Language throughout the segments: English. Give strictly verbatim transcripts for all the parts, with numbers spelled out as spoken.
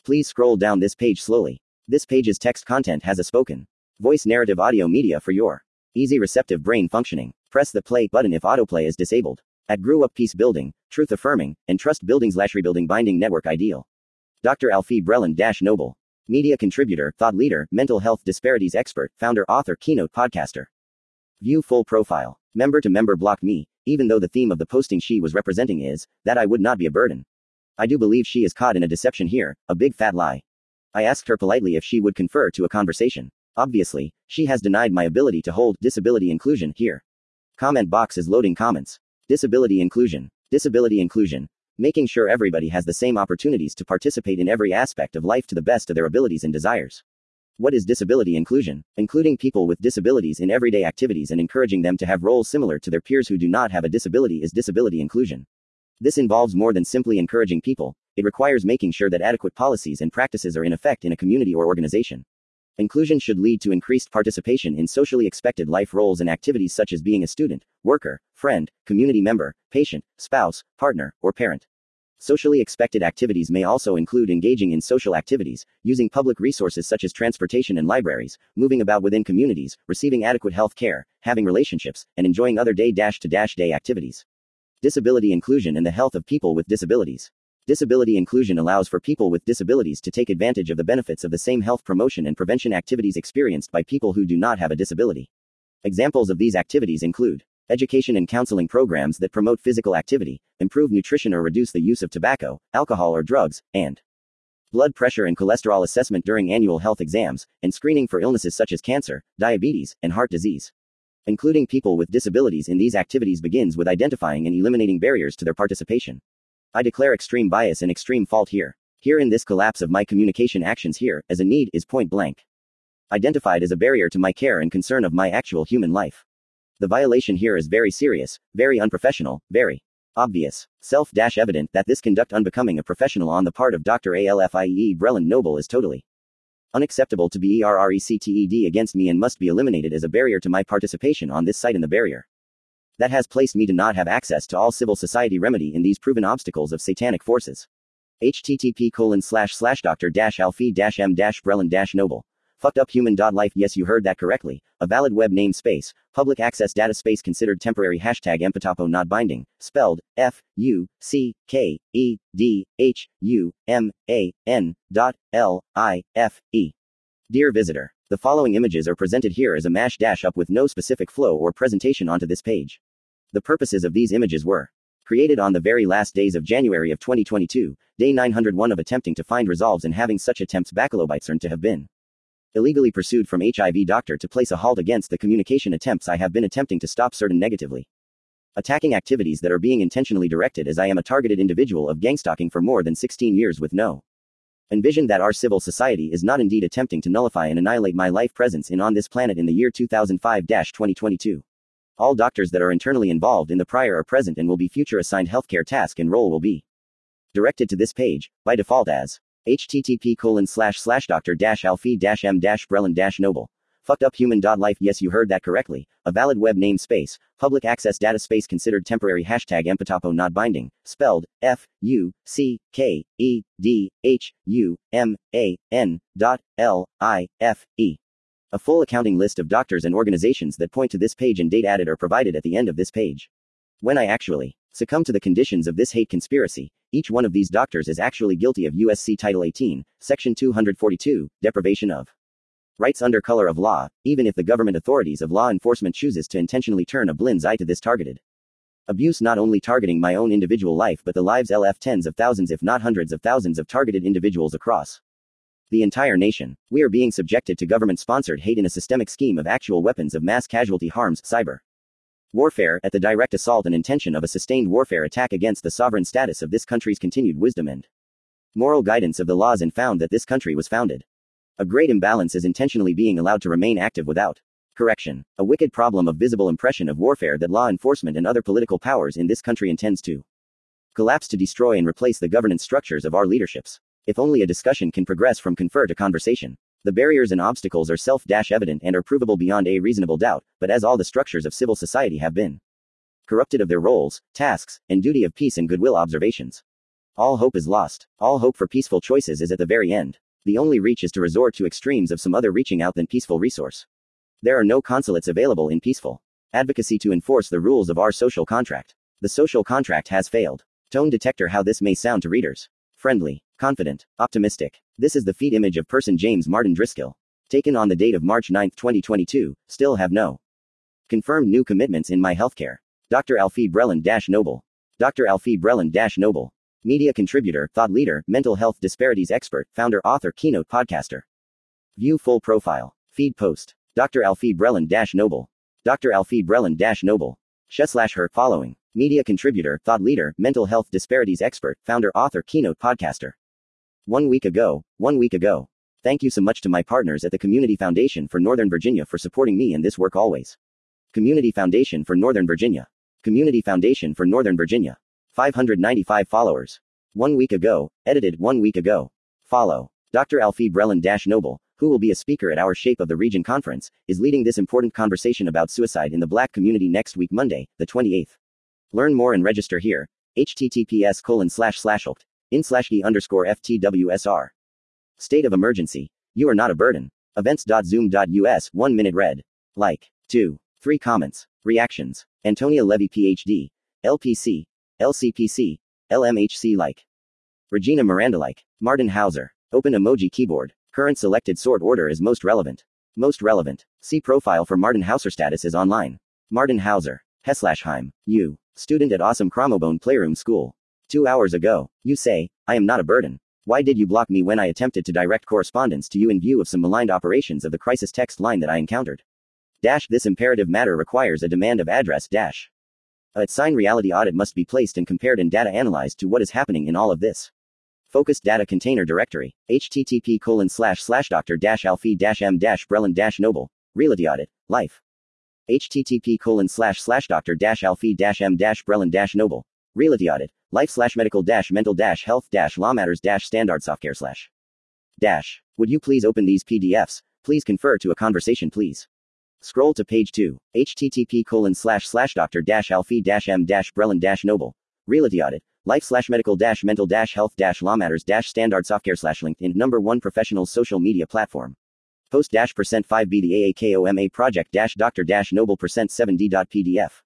Please scroll down this page slowly. This page's text content has a spoken voice narrative audio media for your easy receptive brain functioning. Press the play button if autoplay is disabled. At Grew Up Peace Building, Truth Affirming, and Trust Building slash Rebuilding Binding Network Ideal. Doctor Alfie Breland-Noble. Media contributor, thought leader, mental health disparities expert, founder, author, keynote podcaster. View full profile. Member to member blocked me, even though the theme of the posting she was representing is that I would not be a burden. I do believe she is caught in a deception here, a big fat lie. I asked her politely if she would confer to a conversation. Obviously, she has denied my ability to hold disability inclusion here. Comment box is loading comments. Disability inclusion. Disability inclusion. Making sure everybody has the same opportunities to participate in every aspect of life to the best of their abilities and desires. What is disability inclusion? Including people with disabilities in everyday activities and encouraging them to have roles similar to their peers who do not have a disability is disability inclusion. This involves more than simply encouraging people. It requires making sure that adequate policies and practices are in effect in a community or organization. Inclusion should lead to increased participation in socially expected life roles and activities such as being a student, worker, friend, community member, patient, spouse, partner, or parent. Socially expected activities may also include engaging in social activities, using public resources such as transportation and libraries, moving about within communities, receiving adequate health care, having relationships, and enjoying other day-to-day activities. Disability inclusion and the health of people with disabilities. Disability inclusion allows for people with disabilities to take advantage of the benefits of the same health promotion and prevention activities experienced by people who do not have a disability. Examples of these activities include education and counseling programs that promote physical activity, improve nutrition or reduce the use of tobacco, alcohol or drugs, and blood pressure and cholesterol assessment during annual health exams, and screening for illnesses such as cancer, diabetes, and heart disease. Including people with disabilities in these activities begins with identifying and eliminating barriers to their participation. I declare extreme bias and extreme fault here. Here in this collapse of my communication actions here, as a need is point blank identified as a barrier to my care and concern of my actual human life. The violation here is very serious, very unprofessional, very obvious, self-evident that this conduct unbecoming a professional on the part of Doctor Alfie Breland-Noble is totally unacceptable to be errected against me and must be eliminated as a barrier to my participation on this site, and the barrier that has placed me to not have access to all civil society remedy in these proven obstacles of satanic forces. http colon slash slash Dr Alfie M Breland Noble. Fucked up human life. Yes, you heard that correctly. A valid web namespace, public access data space considered temporary. Hashtag empatopo not binding. Spelled F U C K E D H U M A N dot L I F E. Dear visitor, the following images are presented here as a mash dash up with no specific flow or presentation onto this page. The purposes of these images were created on the very last days of January of twenty twenty-two, day nine hundred one of attempting to find resolves and having such attempts baccalobites to have been illegally pursued from H I V doctor to place a halt against the communication attempts I have been attempting to stop certain negatively attacking activities that are being intentionally directed, as I am a targeted individual of gangstalking for more than sixteen years with no envision that our civil society is not indeed attempting to nullify and annihilate my life presence in on this planet in the year two thousand five to twenty twenty-two. All doctors that are internally involved in the prior are present and will be future assigned healthcare task and role will be directed to this page, by default as http colon slash slash Dr Alfie M Breland Noble. Fucked up human life. Yes, you heard that correctly. A valid web namespace, public access data space considered temporary. Hashtag empatopo not binding. Spelled F U C K E D H U M A N dot L I F E. A full accounting list of doctors and organizations that point to this page and date added are provided at the end of this page. When I actually succumb to the conditions of this hate conspiracy, each one of these doctors is actually guilty of U S C Title eighteen, Section two forty-two, deprivation of rights under color of law, even if the government authorities of law enforcement chooses to intentionally turn a blind eye to this targeted abuse, not only targeting my own individual life but the lives of tens of thousands if not hundreds of thousands of targeted individuals across the entire nation. We are being subjected to government-sponsored hate in a systemic scheme of actual weapons of mass casualty harms, cyber warfare, at the direct assault and intention of a sustained warfare attack against the sovereign status of this country's continued wisdom and moral guidance of the laws, and found that this country was founded. A great imbalance is intentionally being allowed to remain active without correction. A wicked problem of visible impression of warfare that law enforcement and other political powers in this country intends to collapse to destroy and replace the governance structures of our leaderships. If only a discussion can progress from confer to conversation. The barriers and obstacles are self-evident and are provable beyond a reasonable doubt, but as all the structures of civil society have been corrupted of their roles, tasks, and duty of peace and goodwill observations. All hope is lost. All hope for peaceful choices is at the very end. The only reach is to resort to extremes of some other reaching out than peaceful resource. There are no consulates available in peaceful advocacy to enforce the rules of our social contract. The social contract has failed. Tone detector: how this may sound to readers. Friendly, confident, optimistic. This is the feed image of person James Martin Driscoll. Taken on the date of March ninth, twenty twenty-two, still have no confirmed new commitments in my healthcare. Doctor Alfie Breland-Noble. Doctor Alfie Breland-Noble. Media contributor, thought leader, mental health disparities expert, founder, author, keynote podcaster. View full profile. Feed post. Doctor Alfie Breland-Noble. Doctor Alfie Breland-Noble. Sh slash her following. Media contributor, thought leader, mental health disparities expert, founder, author, keynote podcaster. One week ago, one week ago. Thank you so much to my partners at the Community Foundation for Northern Virginia for supporting me and this work always. Community Foundation for Northern Virginia. Community Foundation for Northern Virginia. five hundred ninety-five followers. One week ago, edited one week ago. Follow. Doctor Alfie Breland-Noble, who will be a speaker at our Shape of the Region conference, is leading this important conversation about suicide in the Black community next week, Monday, the twenty-eighth. Learn more and register here. https colon slash slash alt in slash e underscore ftwsr. State of emergency. You are not a burden. Events.zoom.us one minute read. Like. two. three comments. Reactions. Antonia Levy PhD. L P C. L C P C. L M H C like. Regina Miranda like. Martin Hauser. Open emoji keyboard. Current selected sort order is most relevant. Most relevant. See profile for Martin Hauser. Status is online. Martin Hauser. Heslashheim. You. Student at Awesome Chromobone Playroom School. Two hours ago. You say, I am not a burden. Why did you block me when I attempted to direct correspondence to you in view of some maligned operations of the crisis text line that I encountered? Dash this imperative matter requires a demand of address dash. A sign reality audit must be placed and compared and data analyzed to what is happening in all of this. Focused data container directory. http colon slash slash doctor dash alfie dash m dash breland dash noble. Reality audit. Life. http colon slash slash doctor dash alfie dash m dash breland dash noble. Reality audit. Life slash medical dash mental dash health dash law matters dash standard software slash. Dash. Would you please open these P D Fs? Please confer to a conversation, please. Scroll to page two. http colon slash slash doctor dash alfie dash m dash breland dash noble. Reality audit. Life slash medical dash mental dash health dash law matters dash standard software slash LinkedIn number one professional social media platform. Post dash percent five B the A A K O M A project dash doctor dash noble percent seven D dot P D F.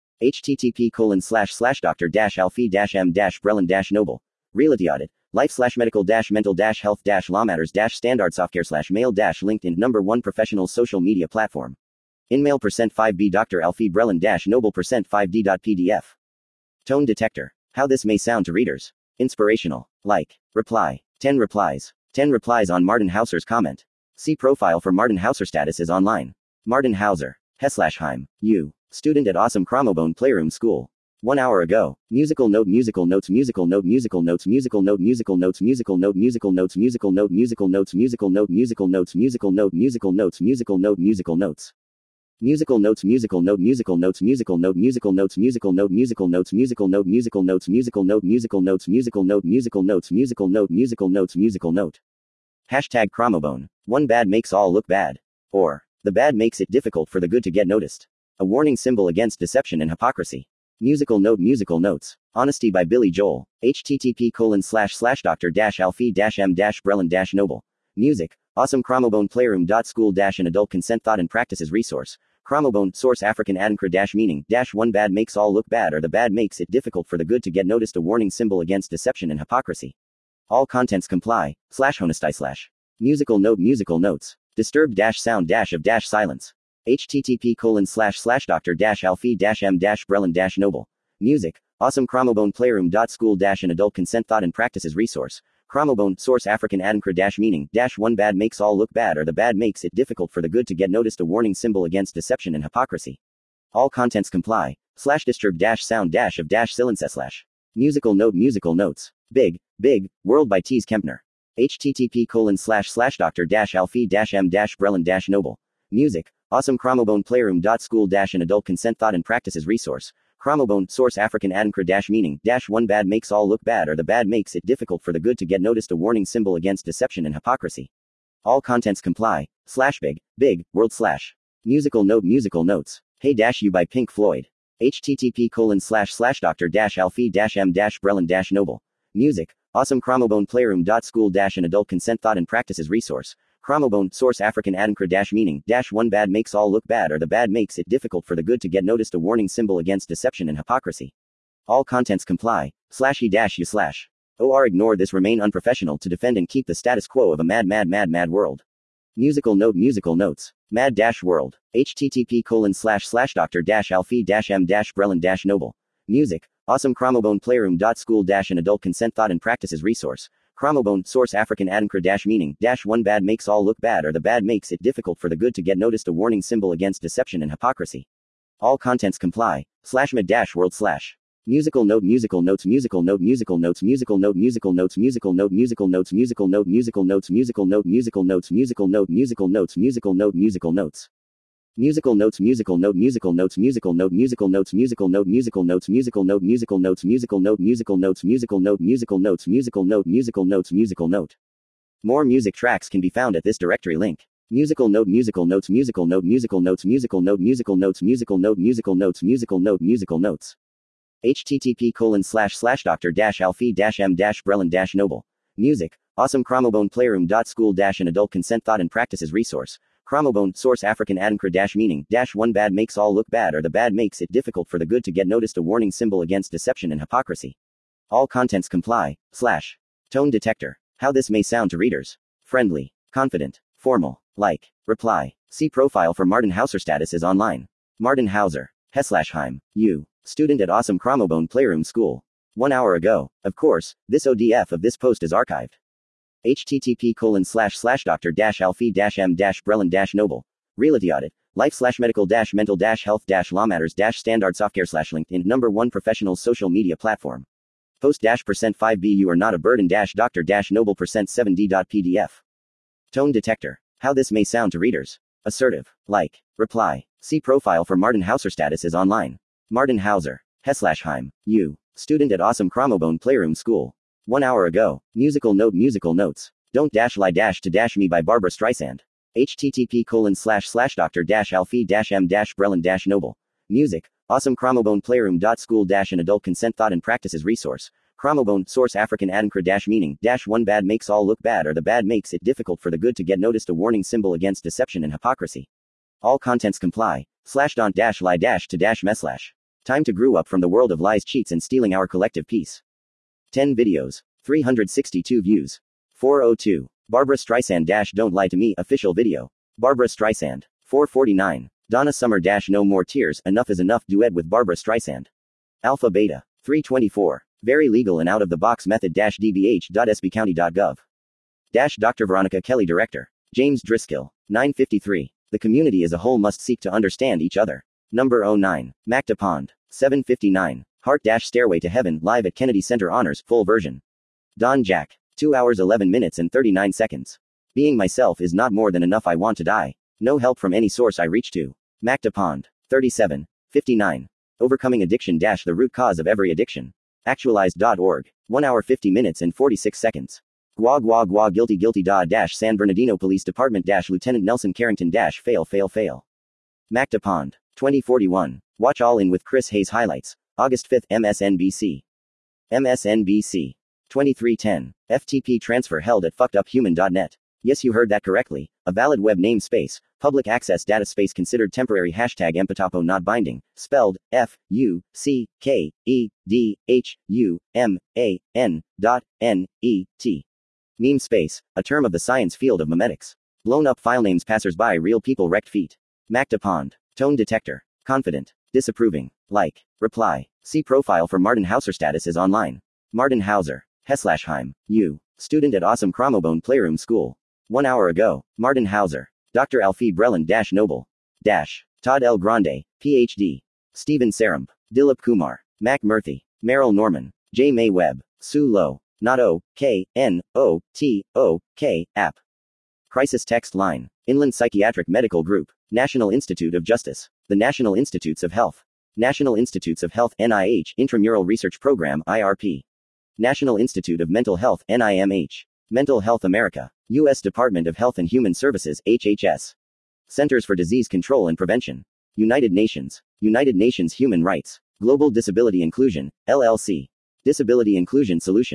http colon slash slash doctor dash alfie dash m dash breland dash noble. Reality audit. Life slash medical dash mental dash health dash law matters dash standard software slash mail dash LinkedIn number one professional social media platform. InMail percent five B Doctor Alfie Breland dash noble percent five D dot P D F. Tone detector. How this may sound to readers. Inspirational. Like. Reply. ten replies. ten replies on Martin Hauser's comment. See profile for Martin Hauser. Status is online. Martin Hauser. Heslashheim. You. Student at Awesome Chromobone Playroom School. One hour ago. Musical note musical notes musical note musical notes musical note musical notes musical note musical notes musical note musical notes musical note musical notes musical note musical notes musical note musical notes. Musical notes musical note musical notes musical note musical notes musical note musical notes musical note musical notes musical note musical notes musical note musical notes musical note musical notes musical note. Hashtag Chromobone. One bad makes all look bad. Or, the bad makes it difficult for the good to get noticed. A warning symbol against deception and hypocrisy. Musical note musical notes. Honesty by Billy Joel. http colon slash slash doctor dash alfie dash m dash breland dash noble. Music. Awesome Chromobone Playroom School dash an adult consent thought and practices resource. Chromobone, source African Adinkra dash meaning, dash one bad makes all look bad or the bad makes it difficult for the good to get noticed, a warning symbol against deception and hypocrisy. All contents comply, slash honesty slash. Musical note musical notes. Disturbed dash sound dash of dash silence. http colon slash slash doctor dash alfie dash m dash breland dash noble. Music. Awesome Chromobone Playroom School dash an adult consent thought and practices resource. Chromobone, source African Adinkra dash meaning, dash one bad makes all look bad or the bad makes it difficult for the good to get noticed, a warning symbol against deception and hypocrisy. All contents comply, slash disturbed dash sound dash of dash silence slash. Musical note musical notes. Big, Big, World by Tees Kempner. http colon slash slash doctor dash alfie dash m dash breland dash noble. Music. Awesome Chromobone Playroom School dash an adult consent thought and practices resource. Chromobone, source African Adinkra dash meaning, dash one bad makes all look bad or the bad makes it difficult for the good to get noticed, a warning symbol against deception and hypocrisy. All contents comply, slash big, big, world slash. Musical note musical notes. Hey dash you by Pink Floyd. http colon slash slash doctor dash alfie dash m dash breland dash noble. Music. Awesome Chromobone Playroom. School dash and adult consent thought and practices resource. Chromobone, source African Adinkra dash meaning, dash one bad makes all look bad or the bad makes it difficult for the good to get noticed, a warning symbol against deception and hypocrisy. All contents comply, slash e dash u slash. Or ignore this, remain unprofessional to defend and keep the status quo of a mad mad mad mad world. Musical note, musical notes. Mad dash world. Http colon slash slash doctor dash alfie dash m dash brelin dash noble. Music. Awesome Chromobone Playroom. School dash and adult consent thought and practices resource. Chromobone, source African Adinkra dash meaning, dash one bad makes all look bad or the bad makes it difficult for the good to get noticed, a warning symbol against deception and hypocrisy. All contents comply, slash mid dash world slash. Musical note, musical notes, musical note, musical notes, musical note, musical notes, musical note, musical notes, musical note, musical notes, musical note, musical notes, musical note, musical notes, musical note, musical notes. Musical notes, musical note, musical notes, musical note, musical notes, musical note, musical notes, musical note, musical notes, musical note, musical notes, musical note, musical notes, musical note, musical notes, musical note. More music tracks can be found at this directory link. Musical note, musical notes, musical note, musical notes, musical note, musical notes, musical note, musical notes, musical note, musical notes. Http colon slash slash doctor dash alfie dash m dash brelin dash noble. Music. Awesome Chromobone Playroom. School dash and adult consent thought and practices resource. Chromobone, source African Adinkra dash meaning, dash one bad makes all look bad or the bad makes it difficult for the good to get noticed, a warning symbol against deception and hypocrisy. All contents comply, slash. Tone detector. How this may sound to readers. Friendly, confident, formal, like, reply. See profile for Martin Hauser. Status is online. Martin Hauser. Heslashheim. U. Student at Awesome Chromobone Playroom School. One hour ago. Of course, this O D F of this post is archived. Http colon slash slash doctor dash alfie dash m dash brelin dash noble. Realty audit. Life slash medical dash mental dash health dash law matters dash standard software slash LinkedIn number one professional social media platform. Post dash percent five B you are not a burden dash doctor dash noble percent seven D dot P D F. Tone detector. How this may sound to readers. Assertive, like, reply. See profile for Martin Hauser. Status is online. Martin Hauser. Heslashheim. U. Student at Awesome Chromobone Playroom School. One hour ago. Musical note, musical notes. Don't dash lie dash to dash me by Barbara Streisand. Http colon slash slash doctor dash alfie dash m dash brelin dash noble. Music. Awesome Chromobone Playroom. School dash and adult consent thought and practices resource. Chromobone, source African Adinkra dash meaning, dash one bad makes all look bad or the bad makes it difficult for the good to get noticed, a warning symbol against deception and hypocrisy. All contents comply, slash don't dash lie dash to dash mess slash. Time to grew up from the world of lies, cheats and stealing our collective peace. ten videos. three hundred sixty-two views. four oh two. Barbara Streisand dash don't lie to me official video. Barbara Streisand. four forty-nine. Donna Summer dash no more tears, enough is enough duet with Barbara Streisand. Alpha Beta. three twenty-four. Very legal and out of the box method dash d b h dot s b county dot gov. Dash Doctor Veronica Kelly Director. James Driscoll. nine fifty-three. The community as a whole must seek to understand each other. Number oh nine. Macta Pond. seven fifty-nine. Heart dash Stairway to Heaven live at Kennedy Center Honors full version. Don Jack. two hours eleven minutes and thirty-nine seconds. Being myself is not more than enough, I want to die. No help from any source I reach to. Macta Pond. thirty-seven fifty-nine. Overcoming addiction dash the root cause of every addiction. Actualized dot org. one hour fifty minutes and forty-six seconds. Gua gua gua guilty guilty da dash San Bernardino Police Department dash Lieutenant Nelson Carrington dash fail fail fail. Macta Pond. twenty forty-one. Watch All In with Chris Hayes highlights. August fifth M S N B C. M S N B C. twenty-three ten. F T P transfer held at fucked up human dot net. Yes, you heard that correctly. A valid web namespace, public access data space considered temporary. Hashtag Empatopo not binding. Spelled F U C K E D H U M A N dot N E T. Meme space, a term of the science field of memetics. Blown up file names, passersby, real people, wrecked feet. Macta Pond. Tone detector. Confident. Disapproving. Like. Reply. See profile for Martin Hauser. Status is online. Martin Hauser. Heslashheim. U. Student at Awesome Chromobone Playroom School. One hour ago. Martin Hauser. Doctor Alfie Brelin dash Noble. Dash. Todd L. Grande. P H D. Stephen Saramp. Dilip Kumar. Mac Murthy. Merrill Norman. J. May Webb. Sue Lowe. Not O. K. N. O. T. O. K. App. Crisis text line. Inland Psychiatric Medical Group. National Institute of Justice. The National Institutes of Health. National Institutes of Health N I H. Intramural Research Program I R P. National Institute of Mental Health N I M H. Mental Health America. U S Department of Health and Human Services H H S. Centers for Disease Control and Prevention. United Nations. United Nations Human Rights. Global Disability Inclusion, L L C. Disability Inclusion Solutions.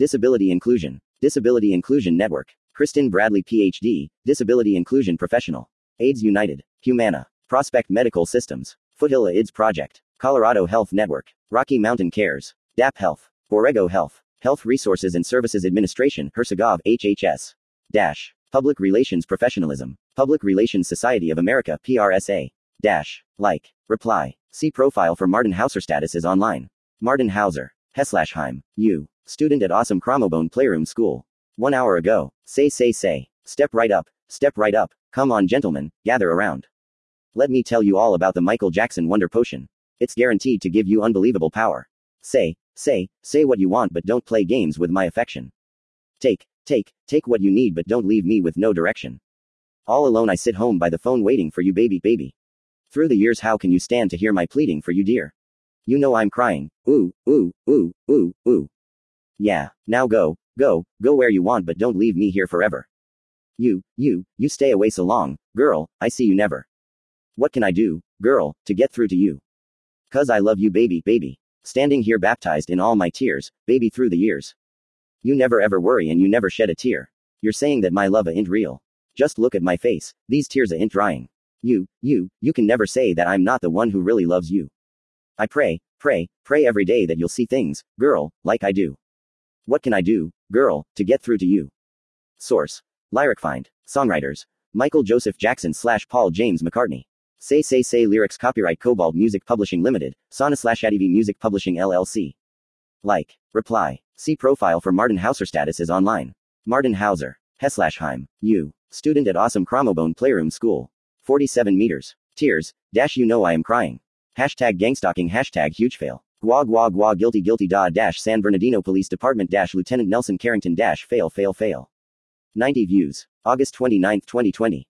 Disability Inclusion. Disability Inclusion Network. Kristen Bradley P H D, Disability Inclusion Professional. AIDS United. Humana. Prospect Medical Systems. Foothill AIDS Project. Colorado Health Network. Rocky Mountain Cares. D A P Health. Borrego Health. Health Resources and Services Administration, Hersegov H H S. Dash. Public Relations Professionalism. Public Relations Society of America, P R S A. Dash. Like. Reply. See profile for Martin Hauser. Status is online. Martin Hauser. Heslashheim. U. Student at Awesome Chromobone Playroom School. One hour ago. Say, say, say. Step right up. Step right up. Come on, gentlemen, gather around. Let me tell you all about the Michael Jackson Wonder Potion. It's guaranteed to give you unbelievable power. Say, say, say what you want, but don't play games with my affection. Take, take, take what you need, but don't leave me with no direction. All alone I sit home by the phone waiting for you, baby, baby. Through the years, how can you stand to hear my pleading for you, dear? You know I'm crying. Ooh, ooh, ooh, ooh, ooh. Yeah, now go, go, go where you want, but don't leave me here forever. You, you, you stay away so long, girl, I see you never. What can I do, girl, to get through to you? 'Cause I love you, baby, baby. Standing here baptized in all my tears, baby, through the years. You never ever worry and you never shed a tear. You're saying that my love ain't real. Just look at my face, these tears ain't drying. You, you, you can never say that I'm not the one who really loves you. I pray, pray, pray every day that you'll see things, girl, like I do. What can I do, girl, to get through to you? Source. Lyric Find. Songwriters. Michael Joseph Jackson slash Paul James McCartney. Say Say Say Lyrics Copyright Cobalt Music Publishing Limited, Sana slash A D V Music Publishing L L C. Like. Reply. See profile for Martin Hauser. Status is online. Martin Hauser. Heslashheim. U. Student at Awesome Chromobone Playroom School. forty-seven meters. Tears. Dash you know I am crying. Hashtag gangstalking. Hashtag huge fail. Gwa gwa gwa guilty guilty da dash San Bernardino Police Department dash Lieutenant Nelson Carrington dash fail fail fail. ninety views. August twenty-ninth, twenty twenty.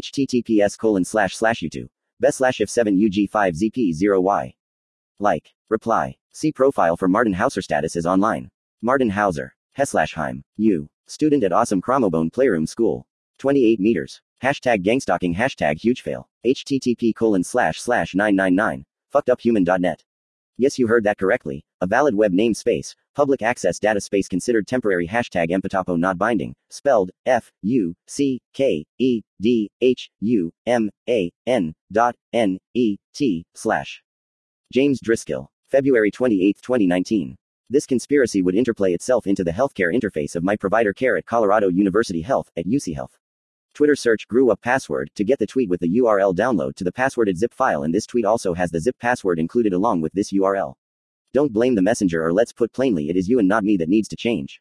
https colon slash slash youtube. Best slash if seven U G five Z P zero Y. Like. Reply. See profile for Martin Hauser. Status is online. Martin Hauser. Heslashheim. U. Student at Awesome Chromobone Playroom School. twenty-eight meters. Hashtag gangstalking. Hashtag huge fail. http colon slash slash nine nine nine. fuckeduphuman dot net. Yes, you heard that correctly. A valid web namespace. Public access data space considered temporary. Hashtag empatapo not binding. Spelled F U C K E D H U M A N dot N E T slash. James Driscoll. February twenty-eighth, twenty nineteen. This conspiracy would interplay itself into the healthcare interface of my provider care at Colorado University Health, at U C Health. Twitter search grew up password to get the tweet with the U R L download to the passworded zip file, and this tweet also has the zip password included along with this U R L. Don't blame the messenger, or let's put plainly, it is you and not me that needs to change.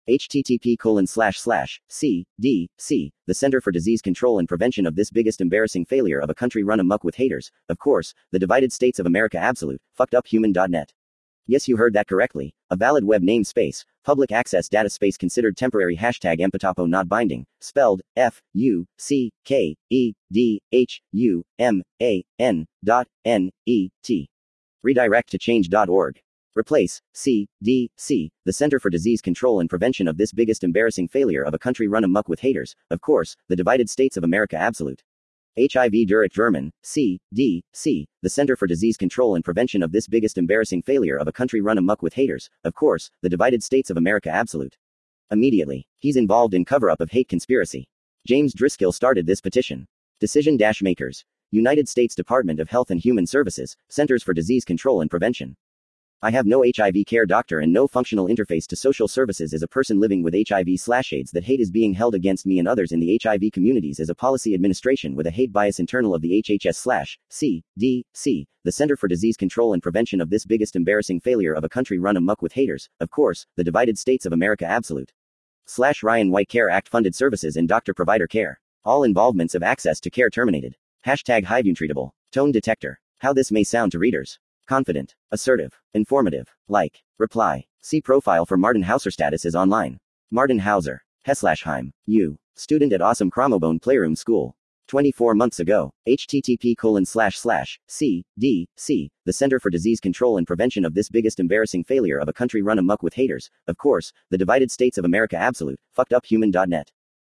http colon slash slash C D C, the Center for Disease Control and Prevention of this biggest embarrassing failure of a country run amok with haters, of course, the divided states of America absolute, fuckeduphuman dot net. Yes, you heard that correctly. A valid web namespace, public access data space considered temporary. Hashtag empatapo not binding. Spelled F U C K E D H U M A N dot N E T. Redirect to change dot org. Replace C D C, the Center for Disease Control and Prevention of this biggest embarrassing failure of a country run amok with haters, of course, the divided states of America absolute. H I V Durich German, C D C, the Center for Disease Control and Prevention of this biggest embarrassing failure of a country run amok with haters, of course, the divided states of America absolute. Immediately. He's involved in cover-up of hate conspiracy. James Driscoll started this petition. Decision-makers. United States Department of Health and Human Services, Centers for Disease Control and Prevention. I have no H I V care doctor and no functional interface to social services as a person living with H I V slash AIDS. That hate is being held against me and others in the H I V communities as a policy administration with a hate bias internal of the H H S slash C D C, the Center for Disease Control and Prevention of this biggest embarrassing failure of a country run amok with haters, of course, the divided states of America absolute. Slash Ryan White Care Act funded services and doctor provider care. All involvements of access to care terminated. Hashtag HIVUntreatable. Tone detector. How this may sound to readers. Confident, assertive, informative, like, reply. See profile for Martin Hauser. Status is online. Martin Hauser. Heslashheim. U. Student at Awesome Chromobone Playroom School. twenty-four months ago. http colon slash slash C D C, the Center for Disease Control and Prevention of this biggest embarrassing failure of a country run amok with haters, of course, the divided states of America absolute, fuckeduphuman dot net.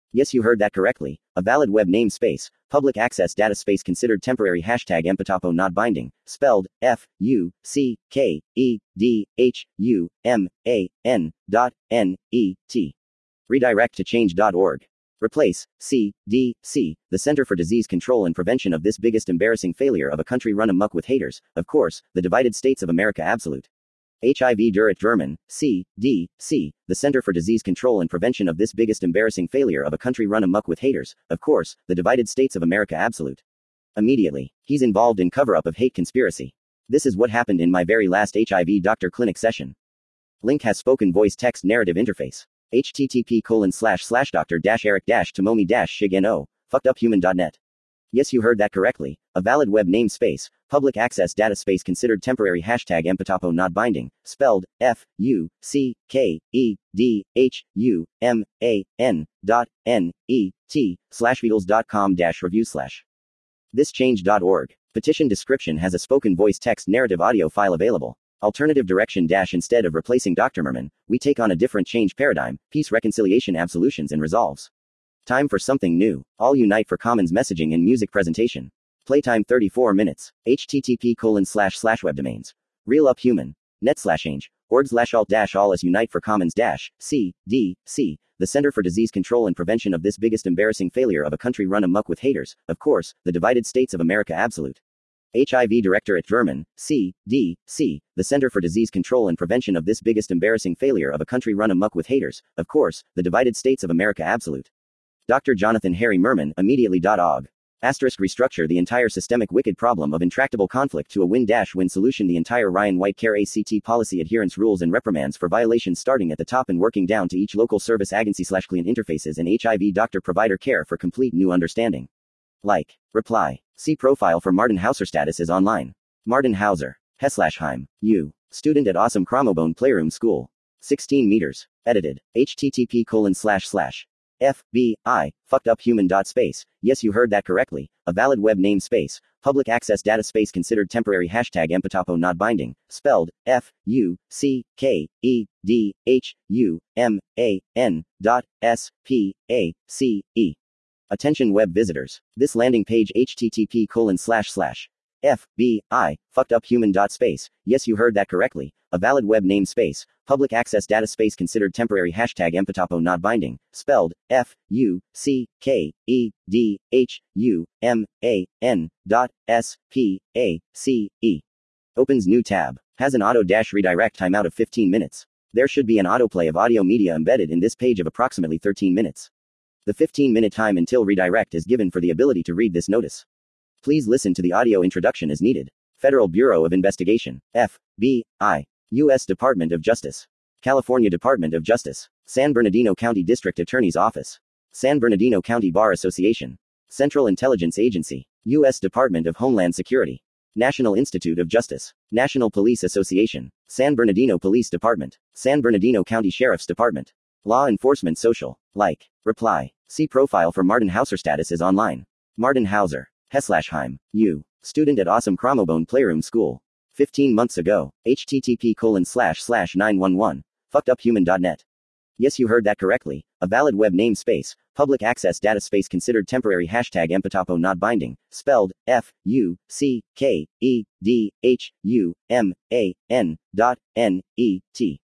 Yes, you heard that correctly. A valid web namespace, public access data space considered temporary. Hashtag empatapo not binding, spelled F U C K E D H U M A N dot N E T. Redirect to change dot org. Replace C D C, the Center for Disease Control and Prevention of this biggest embarrassing failure of a country run amok with haters, of course, the divided states of America absolute. H I V Durit German, C D C, the Center for Disease Control and Prevention of this biggest embarrassing failure of a country run amok with haters, of course, the divided states of America absolute. Immediately, he's involved in cover-up of hate conspiracy. This is what happened in my very last H I V doctor clinic session. Link has spoken voice text narrative interface. http colon slash slash doctor dash eric dash tomomi dash shig no, fuckeduphuman dot net. Yes, you heard that correctly. A valid web namespace, public access data space considered temporary. Hashtag empatapo not binding, spelled F U C K E D H U M A N dot N E T slash Beatles dot com dash review slash. This change dot org. Petition description has a spoken voice text narrative audio file available. Alternative direction dash instead of replacing Doctor Merman, we take on a different change paradigm, peace, reconciliation, absolutions, and resolves. Time for something new. All unite for commons messaging and music presentation. Playtime thirty-four minutes. http colon slash slash webdomains. Real up human. Net slash change. Org slash alt dash all us unite for commons dash C D C, the Center for Disease Control and Prevention of this biggest embarrassing failure of a country run amok with haters, of course, the divided states of America absolute. H I V Directorate German, C D C, the Center for Disease Control and Prevention of this biggest embarrassing failure of a country run amok with haters, of course, the divided states of America absolute. Doctor Jonathan Harry Merman, immediately dot org. Asterisk restructure the entire systemic wicked problem of intractable conflict to a win-win solution. The entire Ryan White Care A C T policy adherence rules and reprimands for violations starting at the top and working down to each local service agency slash client interfaces and H I V doctor provider care for complete new understanding. Like. Reply. See profile for Martin Hauser. Status is online. Martin Hauser. Heslashheim. U. Student at Awesome Chromobone Playroom School. sixteen meters. Edited. http colon slash slash. F B I, fucked up human dot space. Yes, you heard that correctly. A valid web namespace, public access data space considered temporary. Hashtag empatapo not binding, spelled F U C K E D H U M A N dot S P A C E. Attention web visitors. This landing page http colon slash slash. F B I, fucked up human dot space. Yes, you heard that correctly. A valid web namespace, public access data space considered temporary. Hashtag empatapo not binding, spelled F U C K E D H U M A N dot S P A C E. Opens new tab. Has an auto dash redirect timeout of fifteen minutes. There should be an autoplay of audio media embedded in this page of approximately thirteen minutes. The fifteen minute time until redirect is given for the ability to read this notice. Please listen to the audio introduction as needed. Federal Bureau of Investigation, F B I, U S Department of Justice, California Department of Justice, San Bernardino County District Attorney's Office, San Bernardino County Bar Association, Central Intelligence Agency, U S Department of Homeland Security, National Institute of Justice, National Police Association, San Bernardino Police Department, San Bernardino County Sheriff's Department, Law Enforcement Social, like, reply, see profile for Martin Hauser. Status is online. Martin Hauser. Heslashheim. U. Student at Awesome Chromobone Playroom School. fifteen months ago. http colon slash slash 911. fuckeduphuman dot net. Yes, you heard that correctly. A valid web namespace, public access data space considered temporary. Hashtag empatapo not binding, spelled F U C K E D H U M A N dot N E T.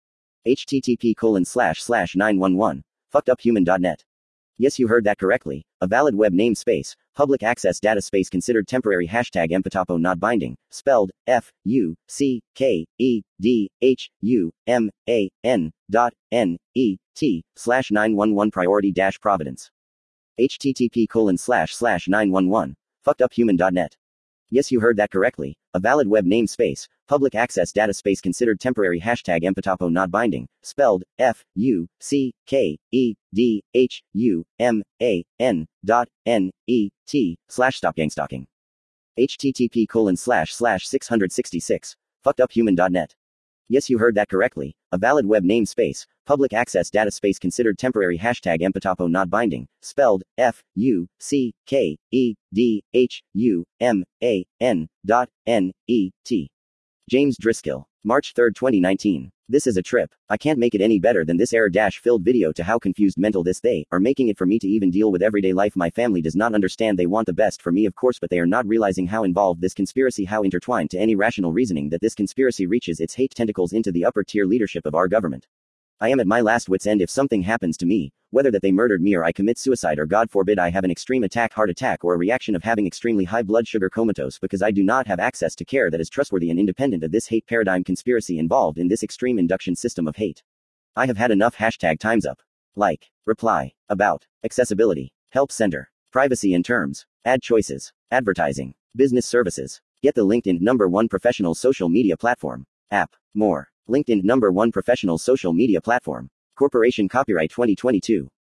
http colon slash slash 911. fuckeduphuman dot net. Yes, you heard that correctly. A valid web namespace, public access data space considered temporary. Hashtag empatapo not binding, spelled F U C K E D H U M A N dot N E T slash 911 priority dash Providence. http colon slash slash 911. fuckeduphuman dot net. Yes, you heard that correctly. A valid web namespace, public access data space considered temporary. Hashtag empatapo not binding, spelled F U C K E D H U M A N dot N E T slash stopgangstalking. http colon slash slash 666. fuckeduphuman dot net. Yes, you heard that correctly. A valid web namespace, public access data space considered temporary. Hashtag empatapo not binding, spelled F U C K E D H U M A N dot N E T. James Driscoll. March third, twenty nineteen. This is a trip. I can't make it any better than this error-filled video to how confused mental this they are making it for me to even deal with everyday life. My family does not understand. They want the best for me, of course, but they are not realizing how involved this conspiracy, how intertwined to any rational reasoning that this conspiracy reaches its hate tentacles into the upper tier leadership of our government. I am at my last wit's end. If something happens to me, whether that they murdered me or I commit suicide or God forbid I have an extreme attack, heart attack, or a reaction of having extremely high blood sugar, comatose, because I do not have access to care that is trustworthy and independent of this hate paradigm conspiracy involved in this extreme induction system of hate. I have had enough. Hashtag time's up. Like, reply, about, accessibility, help center, privacy and terms, ad choices, advertising, business services. Get the LinkedIn number one professional social media platform. App. More. LinkedIn number one professional social media platform. Corporation copyright twenty twenty-two.